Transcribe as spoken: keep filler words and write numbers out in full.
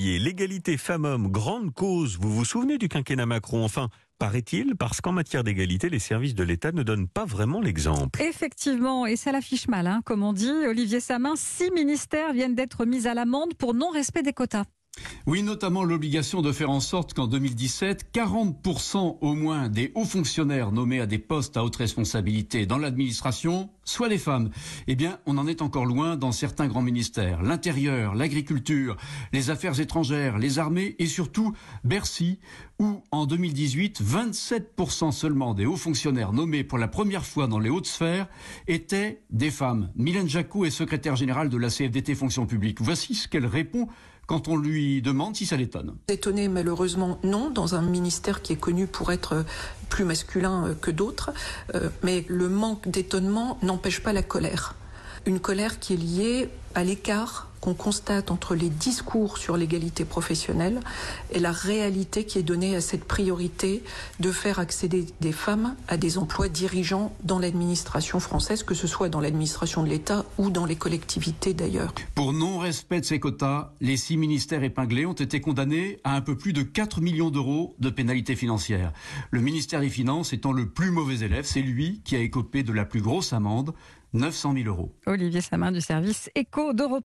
février. L'égalité femmes-hommes, grande cause. Vous vous souvenez du quinquennat Macron? Enfin, paraît-il, parce qu'en matière d'égalité, les services de l'État ne donnent pas vraiment l'exemple. Effectivement, et ça l'affiche mal, hein, comme on dit. Olivier Samin, six ministères viennent d'être mis à l'amende pour non-respect des quotas. Oui, notamment l'obligation de faire en sorte qu'en deux mille dix-sept, quarante pour cent au moins des hauts fonctionnaires nommés à des postes à haute responsabilité dans l'administration soient des femmes. Eh bien, on en est encore loin dans certains grands ministères. L'intérieur, l'agriculture, les affaires étrangères, les armées et surtout Bercy, où en deux mille dix-huit, vingt-sept pour cent seulement des hauts fonctionnaires nommés pour la première fois dans les hautes sphères étaient des femmes. Mylène Jacot est secrétaire générale de la C F D T Fonction publique. Voici ce qu'elle répond quand on lui demande si ça l'étonne. Étonné, malheureusement, non, dans un ministère qui est connu pour être plus masculin que d'autres. Euh, mais le manque d'étonnement n'empêche pas la colère. Une colère qui est liée à l'écart qu'on constate entre les discours sur l'égalité professionnelle et la réalité qui est donnée à cette priorité de faire accéder des femmes à des emplois dirigeants dans l'administration française, que ce soit dans l'administration de l'État ou dans les collectivités d'ailleurs. Pour non-respect de ces quotas, les six ministères épinglés ont été condamnés à un peu plus de quatre millions d'euros de pénalités financières. Le ministère des Finances étant le plus mauvais élève, c'est lui qui a écopé de la plus grosse amende, neuf cent mille euros. Olivier Samin du service Éco d'Europe